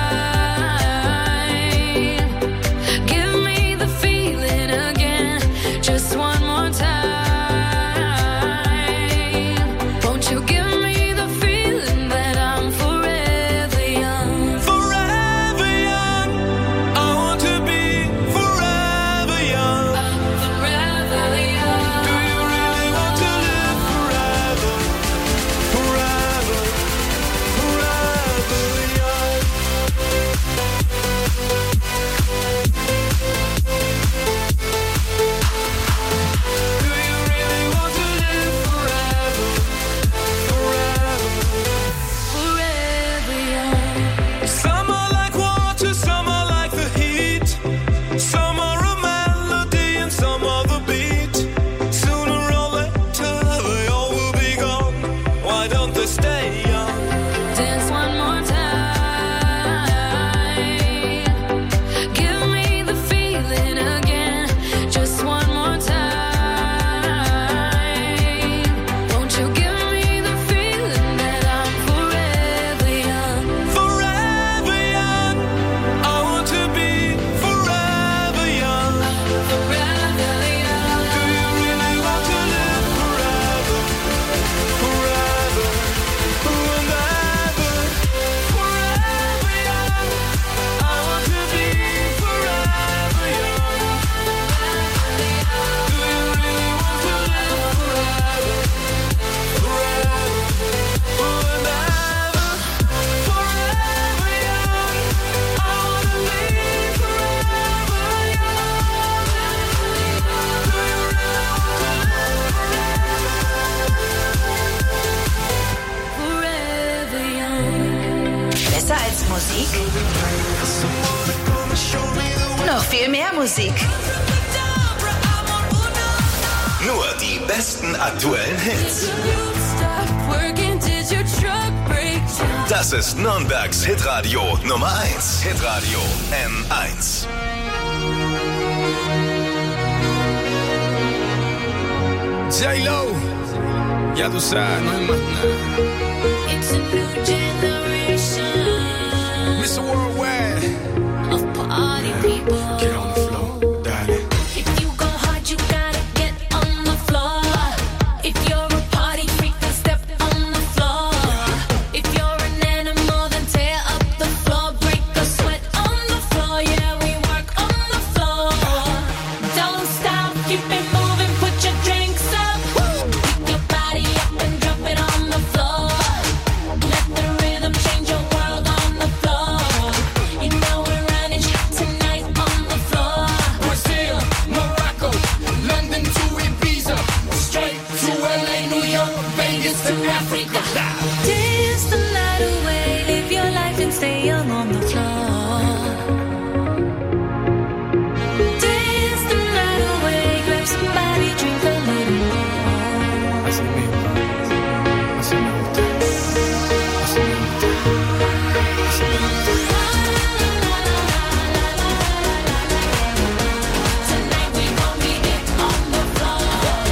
Give me the feeling again, just one more time. Won't you give me the feeling that I'm forever young? Forever young. I want to be forever young. I'm forever young. Do you really want to live forever? viel mehr Musik. Nur die besten aktuellen Hits. Das ist Nürnbergs Hitradio Nummer 1. Hitradio N1. J-Lo, ya tú sabes, no hay más nada. It's a new generation Mr. Worldwide, of party people. get on the floor, dale. If you go hard, you gotta get on the floor. If you're a party freak, then step on the floor. If you're an animal, then tear up the floor. Break a sweat on the floor. Yeah, we work on the floor. Don't stop, keep it moving, put your drinks up. Pick your body up and drop it on the floor. Let the rhythm change your world on the floor. You know we're running shit tonight on the floor. Brazil, Morocco, London to Ibiza, straight to LA, New York, Vegas to Africa. Dance the night away, live your life and stay young on the floor. Dance the night away, grab somebody, drink a little more. Así mismo, así me gusta, así me gusta, así me gusta. Tonight we gon' be it on the floor.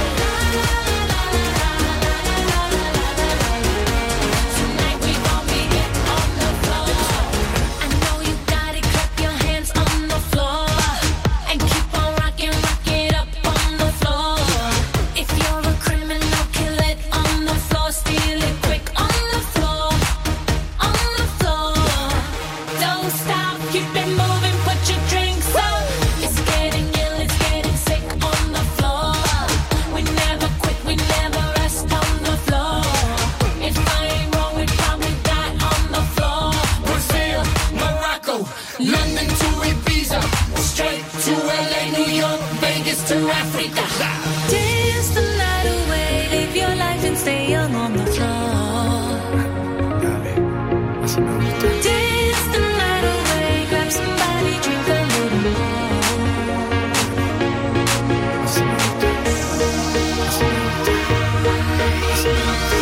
Tonight we gon' be it on the floor. I know you got it, clap your hands on the floor. And keep on rocking, rock it up on the floor. If you're a criminal, kill it on the floor. Steal it quick on the floor. On the floor. Don't stop, keep it moving, put your drinks up. It's getting ill, it's getting sick on the floor. We never quit, we never rest on the floor. If I ain't wrong, we probably die on the floor. Brazil, Morocco, London to Ibiza, straight to LA, New York, Vegas to Africa. Dance the night away, live your life and stay young on the floor. Dale, así me gusta. Dance the night away, grab somebody, drink a little more. Así me gusta, así me gusta, así me gusta.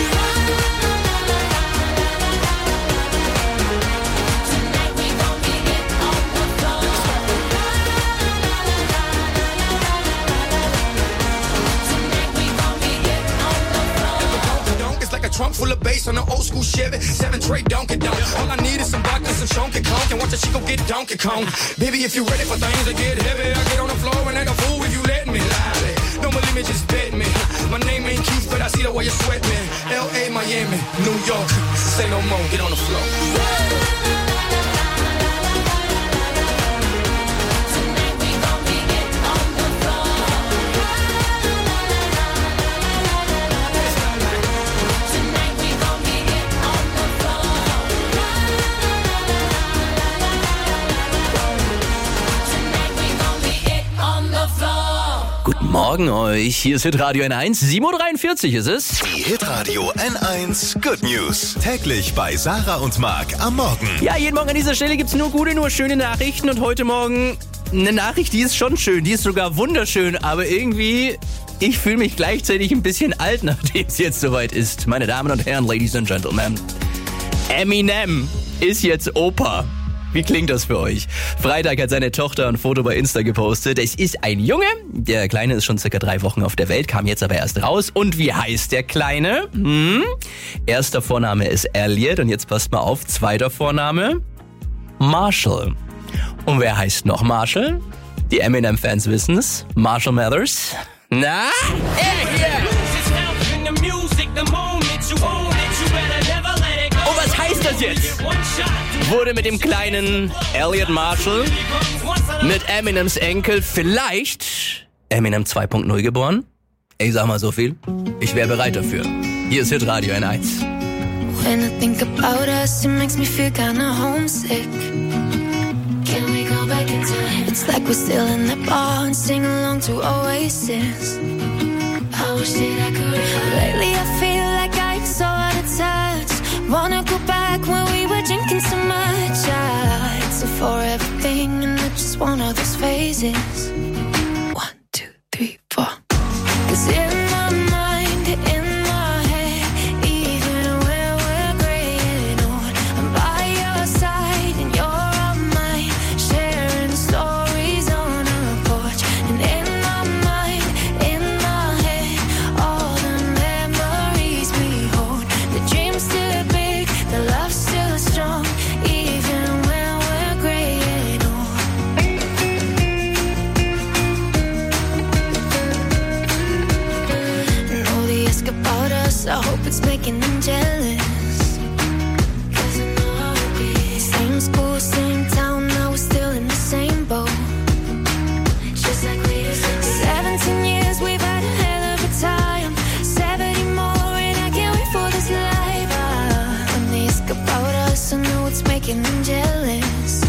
Tonight we gon' be it on the floor. Tonight we gon' be it on the floor. Donk, it's like a trunk full of bass on an old school Chevy. 7 tray Donkey Donk. All I need is some vodka, some Chonky Conk, and watch a chico get Donkey Kong. Baby, if you ready for things to get heavy, I get on the floor and act a fool if you let me. Lally, don't believe me, just bet me. My name ain't Keith, but I see the way you sweat me. L.A., Miami, New York, say no more, get on the floor. Tonight we gon' be it on the floor. Tonight we gon' be it on the floor. Tonight we gon' be it on the floor. Guten Morgen euch, hier ist Hitradio N1, 7.43 Uhr ist es. Die Hitradio N1 Good News. Täglich bei Sarah und Marc am Morgen. Ja, jeden Morgen an dieser Stelle gibt's nur gute, nur schöne Nachrichten und heute Morgen eine Nachricht, die ist schon schön, die ist sogar wunderschön, aber irgendwie, ich fühle mich gleichzeitig ein bisschen alt, nachdem es jetzt soweit ist. Meine Damen und Herren, Ladies and Gentlemen, Eminem ist jetzt Opa. Wie klingt das für euch? Freitag hat seine Tochter ein Foto bei Insta gepostet. Es ist ein Junge. Der Kleine ist schon circa 3 Wochen auf der Welt, kam jetzt aber erst raus. Und wie heißt der Kleine? Erster Vorname ist Elliot und jetzt passt mal auf, zweiter Vorname Marshall. Und wer heißt noch Marshall? Die Eminem-Fans wissen's. Marshall Mathers. Na? Und was heißt das jetzt? Wurde mit dem kleinen Elliot Marshall, mit Eminems Enkel, vielleicht Eminem 2.0 geboren? Ich sag mal so viel, ich wäre bereit dafür. Hier ist Hitradio N1. When I think about us, it makes me feel kinda homesick. Can we go back in time? It's like we're still in the bar and sing along to Oasis. I wish that I could. Lately I feel like I'm so out of touch. Wanna go back when we were drinking so much. I had so for everything and I just one of those phases. 1, 2, 3, 4. 'Cause in my mind, in my head, even where we're graying old, I'm by your side and you're on mine, sharing stories on a porch. And in my mind, in my head, all the memories we hold. The dream's still big, the love's still strong, even when we're graying old. And all they ask about us, I hope it's making them jealous. 'Cause I know how it is. Same school, same town, now we're still in the same boat. Just like we used to be. 17 years, we've had a hell of a time. 70 more, and I can't wait for this life. When they ask about us, I know it's making them jealous.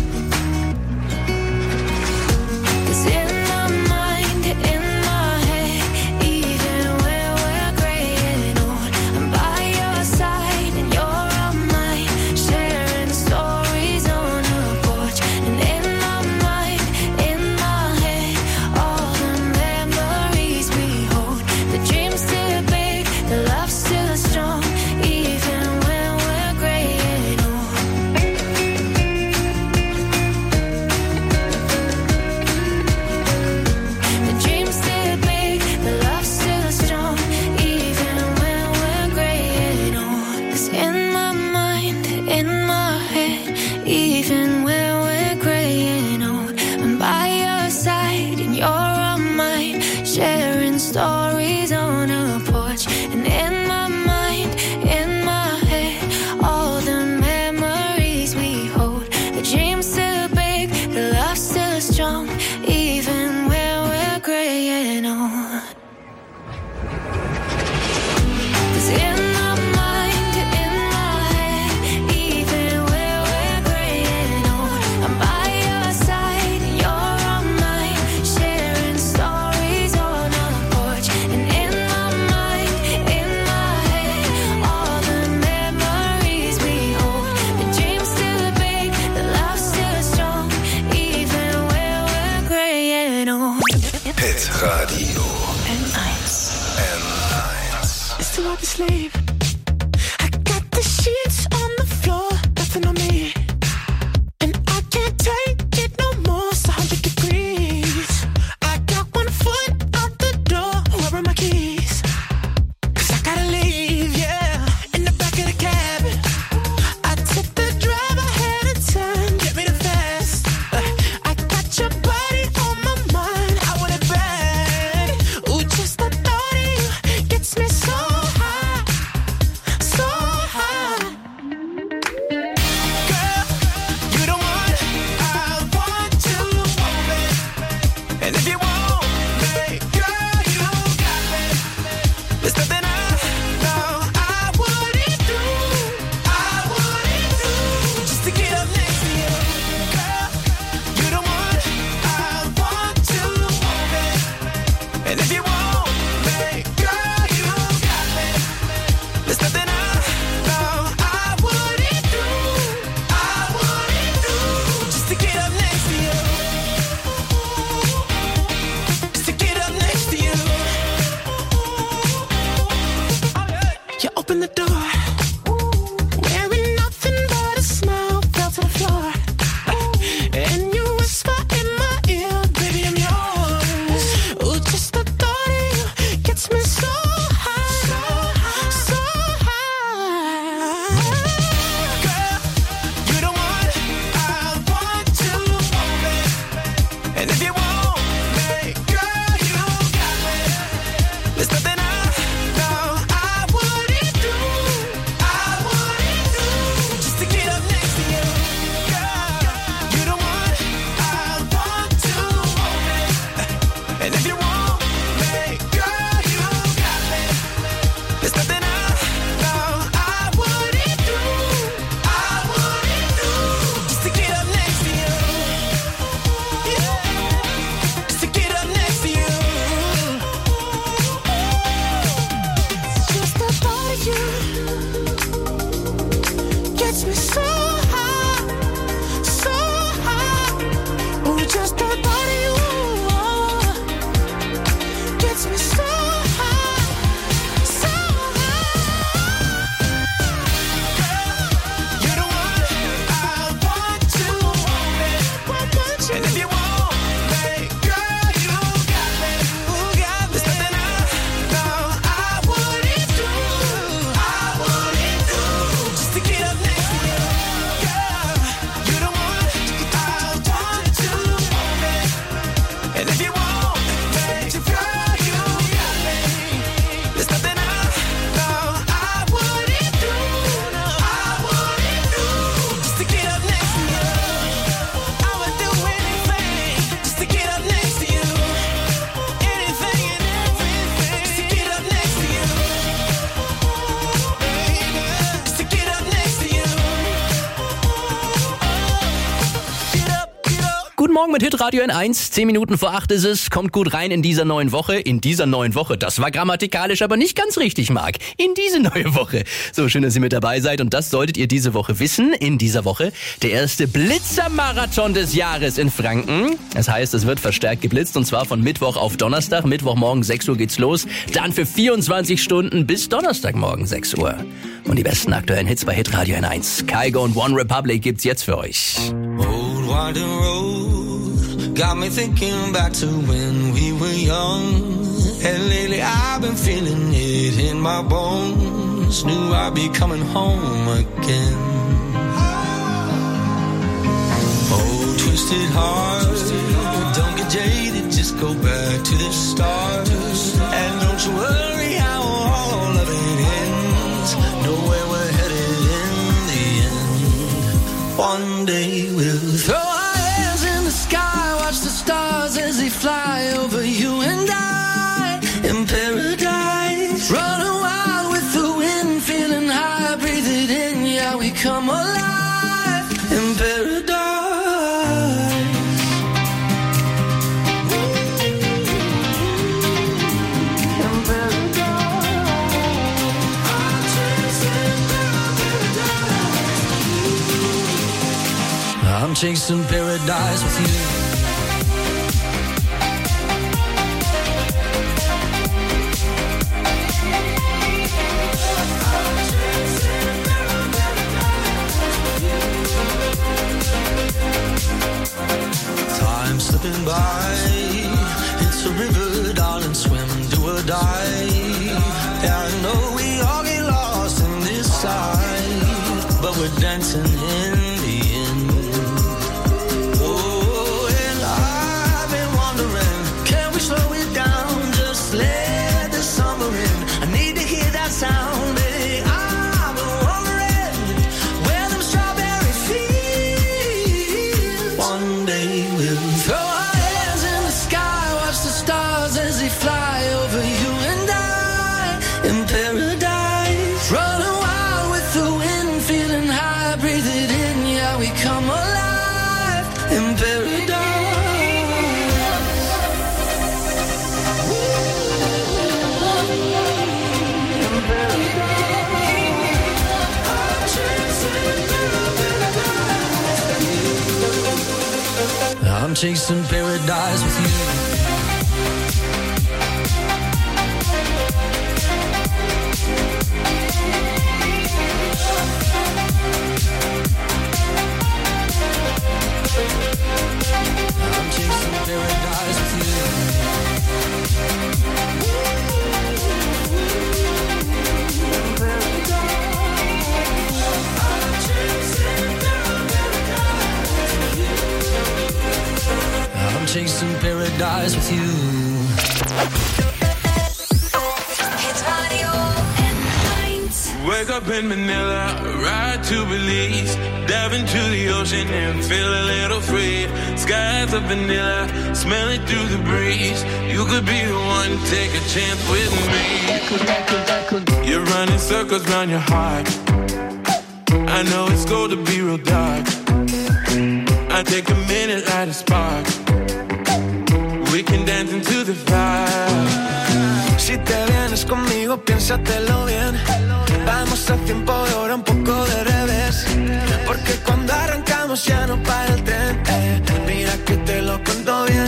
'Cause in my mind, in my head, even where we're graying old, I'm by your side and you're on mine, sharing stories on a porch. And in my mind, in my head, all the memories we hold. The dream's still big, the love's still strong, even when we're graying old. The dream's still big, the love's still strong, even when we're graying old. 'Cause in my mind, in my head, even when we're graying old, I'm by your side and you're on mine, sharing stories on a porch. And in my mind, in my head, all the memories we hold. The dream's still big, the love's still strong, even when we're graying old. 'Cause in my mind, in my head, even when we're graying old, I'm by your side and you're on mine, sharing stories on a porch. And in my mind, in my head, all the memories we hold. The dream's still big, the love's still strong, even when we're graying old. Hit Radio N1. It's too hard to sleep. I got the sheets on the floor, nothing on me. And I can't take it no more, it's 100 degrees. I got one foot out the door, where are my keys? 'Cause I gotta leave, yeah, in the back of the cab. I took the drive ahead of time, get me the fast. I got your body on my mind, I want it bad. Ooh, just the thought of you gets me so high, so high. Girl, you the one I want to want me. And if you want me, girl, you got me. There's nothing I know I wouldn't do, just to get up next to you. Girl, you the one I want to want me. And if you want me, girl, you got me. There's nothing I know I wouldn't do, just to get up next to you. Just to get up next to you. You open the door, wearing nothing but a smile, fell to the floor. And you whisper in my ear, baby, I'm yours. Ooh, just the thought of you gets me so high, so high. Girl, you the one I want to want me. And if you want me, girl, you got me. There's nothing I know I wouldn't do, just to get up next to you. Girl, you the one I want to want me. And if you want me, girl, you got me. There's nothing I know I wouldn't do, just to get up next to you. Yeah. And if you want me to throw you, there's nothing I wouldn't do. No, I wouldn't do. Just to get up next to you, I would do anything. Just to get up next to you, anything and everything. Just to get up next to you, baby. Just to get up next to you. Guten Morgen mit Hitradio N1. 10 Minuten vor 8 ist es. Kommt gut rein in dieser neuen Woche. In dieser neuen Woche. Das war grammatikalisch aber nicht ganz richtig, Marc. In diese neue Woche. So schön, dass ihr mit dabei seid. Und das solltet ihr diese Woche wissen. In dieser Woche der erste Blitzermarathon des Jahres in Franken. Das heißt, es wird verstärkt geblitzt. Und zwar von Mittwoch auf Donnerstag. Mittwochmorgen 6 Uhr geht's los. Dann für 24 Stunden bis Donnerstagmorgen 6 Uhr. Und die besten aktuellen Hits bei Hitradio N1. Kygo und One Republic gibt's jetzt für euch. Old winding road got me thinking back to when we were young. And lately I've been feeling it in my bones. Knew I'd be coming home again. Oh, twisted heart, don't get jaded, just go back to the start. And don't you worry how all of it ends. Know where we're headed in the end. One day we'll throw our hands in the sky, watch the stars as they fly over you and I in paradise. Running wild with the wind, feeling high, breathe it in, yeah, we come alive in paradise. I'm chasing paradise with you. Time slipping by, it's a river, darling, swim, do or die. Yeah, I know we all get lost in this side, but we're dancing in the end. Oh, and I've been wondering, can we slow it down, just let the summer in? I need to hear that sound, baby. I've been wondering where them strawberry fields. One day we'll throw our hands in the sky, watch the stars as they fly over you and I in paradise. Running wild with the wind, feeling high, breathe it in, yeah, we come alive in paradise. I'm chasing paradise with you. I'm chasing paradise with you. I'm chasing paradise with you. Wake up in Manila, ride to Belize, dive into the ocean and feel a little free. Skies of vanilla, smell it through the breeze. You could be the one, take a chance with me. You're running circles round your heart. I know it's cold to be real dark. I take a minute, light a spark. We can dance into the fire. Si te vienes conmigo, piénsatelo bien. Vamos a tiempo de hora, un poco de revés. Porque cuando arrancamos ya no para el tren. Mira que te lo cuento bien.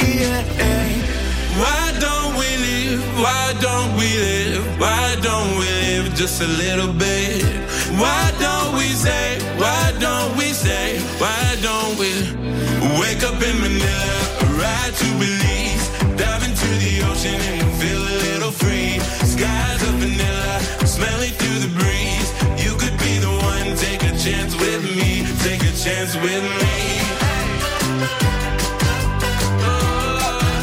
Why don't we live? Why don't we live? Why don't we live just a little bit? Why don't we say? Why don't we say? Why don't we wake up in Manila, ride to Belize, dive into the ocean and feel a little free. Skies of vanilla, smell it through the breeze. You could be the one, take a chance with me, take a chance with me.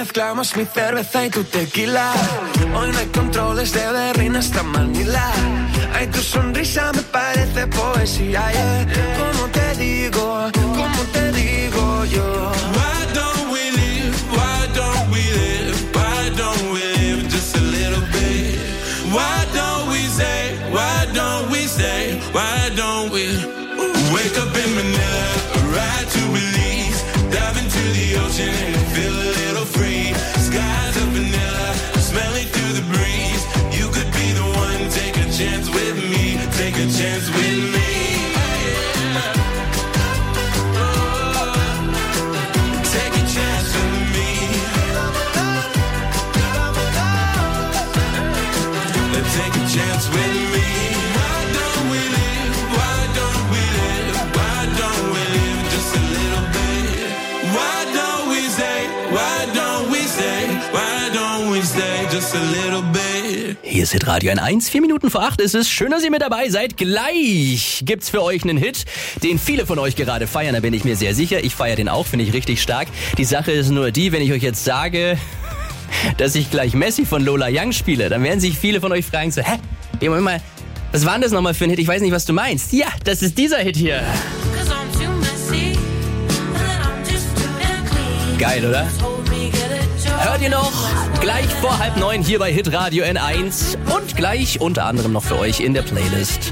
mezclamos mi cerveza y tu tequila. Hoy no hay controles de Berlín hasta Manila. Ay, tu sonrisa me parece poesía, yeah. ¿Cómo te digo yo? Why don't we live, why don't we live, why don't we live just a little bit? Why don't we say, why don't we say, why don't we wake up in Manila, ride to Belize, dive into the ocean and feel a little free. Skies of vanilla, smelling through the breeze. You could be the one, take a chance with me, take a chance with me. Take a chance with me. Take a chance with me. Why don't we live? Why don't we live? Why don't we live just a little bit? Why don't we stay? Why don't we stay? Why don't we stay just a little bit? Hier ist Hitradio N1, 4 Minuten vor 8 ist es. Schön, dass ihr mit dabei seid. Gleich gibt's für euch einen Hit, den viele von euch gerade feiern, da bin ich mir sehr sicher. Ich feiere den auch, finde ich richtig stark. Die Sache ist nur die, wenn ich euch jetzt sage, dass ich gleich Messi von Lola Young spiele, dann werden sich viele von euch fragen so, hä? Moment mal, was war denn das nochmal für ein Hit? Ich weiß nicht, was du meinst. Ja, das ist dieser Hit hier. Geil, oder? Hört ihr noch? Gleich vor 8:30 hier bei Hitradio N1 und gleich unter anderem noch für euch in der Playlist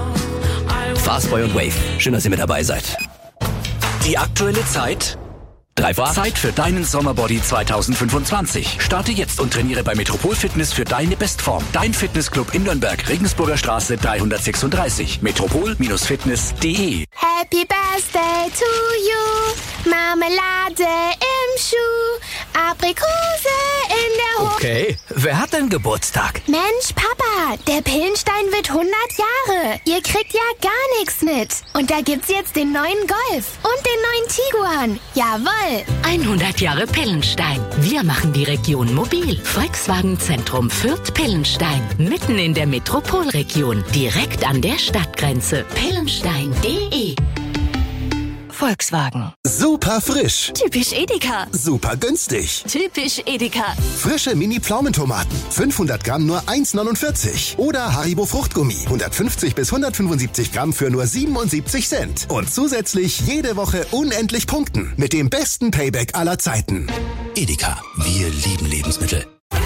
Fastboy und Wave. Schön, dass ihr mit dabei seid. Die aktuelle Zeit? 3 vor 8. Zeit für deinen Sommerbody 2025. Starte jetzt und trainiere bei Metropol Fitness für deine Bestform. Dein Fitnessclub in Nürnberg, Regensburger Straße 336. Metropol-fitness.de. Happy Birthday to you. Marmelade im Schuh. Aprikose in der Hose. Okay, wer hat denn Geburtstag? Mensch, Papa, der Pillenstein wird 100 Jahre. Ihr kriegt ja gar nichts mit. Und da gibt's jetzt den neuen Golf und den neuen Tiguan. Jawohl. 100 Jahre Pillenstein. Wir machen die Region mobil. Volkswagen Zentrum Fürth-Pillenstein. Mitten in der Metropolregion. Direkt an der Stadtgrenze. Pillenstein.de. Volkswagen. Super frisch. Typisch Edeka. Super günstig. Typisch Edeka. Frische Mini-Pflaumentomaten. 500 Gramm nur 1,49. Oder Haribo Fruchtgummi. 150 bis 175 Gramm für nur 77 Cent. Und zusätzlich jede Woche unendlich punkten. Mit dem besten Payback aller Zeiten. Edeka. Wir lieben Lebensmittel.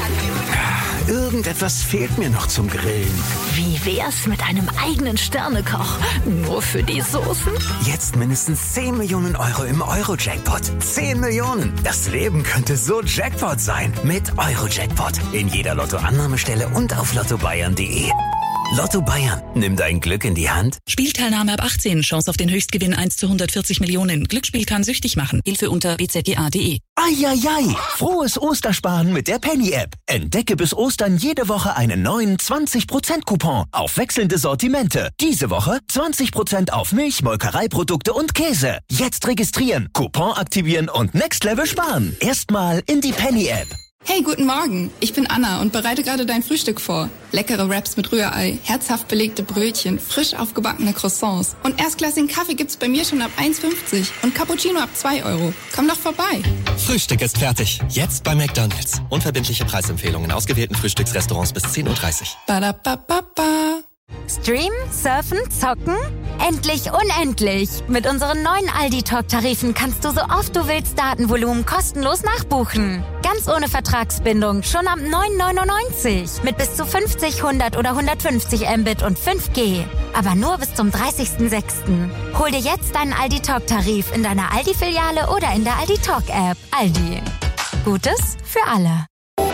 Irgendetwas fehlt mir noch zum Grillen. Wie wär's mit einem eigenen Sternekoch? Nur für die Soßen? Jetzt mindestens 10 Millionen Euro im Euro-Jackpot. 10 Millionen! Das Leben könnte so Jackpot sein. Mit Euro-Jackpot. In jeder Lottoannahmestelle und auf lottobayern.de. Lotto Bayern. Nimm dein Glück in die Hand. Spielteilnahme ab 18. Chance auf den Höchstgewinn 1 zu 140 Millionen. Glücksspiel kann süchtig machen. Hilfe unter bzga.de. Eieiei! Frohes Ostersparen mit der Penny-App. Entdecke bis Ostern jede Woche einen neuen 20%-Coupon auf wechselnde Sortimente. Diese Woche 20% auf Milch, Molkereiprodukte und Käse. Jetzt registrieren, Coupon aktivieren und Next Level sparen. Erstmal in die Penny-App. Hey, guten Morgen. Ich bin Anna und bereite gerade dein Frühstück vor. Leckere Wraps mit Rührei, herzhaft belegte Brötchen, frisch aufgebackene Croissants. Und erstklassigen Kaffee gibt's bei mir schon ab 1,50 und Cappuccino ab 2 Euro. Komm doch vorbei. Frühstück ist fertig. Jetzt bei McDonald's. Unverbindliche Preisempfehlungen in ausgewählten Frühstücksrestaurants bis 10:30 Uhr. Badabababa. Streamen, surfen, zocken? Endlich unendlich! Mit unseren neuen Aldi-Talk-Tarifen kannst du so oft du willst Datenvolumen kostenlos nachbuchen. Ganz ohne Vertragsbindung, schon ab 9,99. Mit bis zu 50, 100 oder 150 Mbit und 5G. Aber nur bis zum 30.06. Hol dir jetzt deinen Aldi-Talk-Tarif in deiner Aldi-Filiale oder in der Aldi-Talk-App. Aldi. Gutes für alle.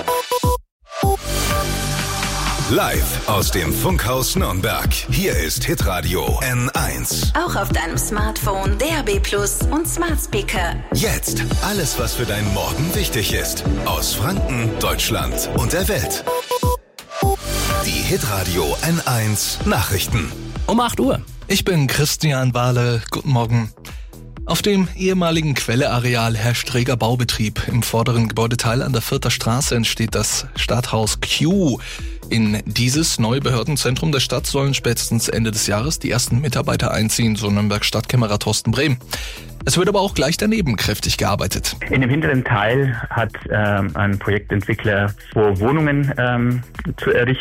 Live aus dem Funkhaus Nürnberg. Hier ist Hitradio N1. Auch auf deinem Smartphone, DAB+ und Smart Speaker. Jetzt alles, was für deinen Morgen wichtig ist. Aus Franken, Deutschland und der Welt. Die Hitradio N1 Nachrichten. Um 8 Uhr. Ich bin Christian Wahle. Guten Morgen. Auf dem ehemaligen Quelleareal herrscht reger Baubetrieb. Im vorderen Gebäudeteil an der Fürther Straße entsteht das Stadthaus Q. In dieses neue Behördenzentrum der Stadt sollen spätestens Ende des Jahres die ersten Mitarbeiter einziehen, so Nürnberg-Stadtkämmerer Thorsten Brehm. Es wird aber auch gleich daneben kräftig gearbeitet. In dem hinteren Teil hat ein Projektentwickler vor, Wohnungen zu errichten.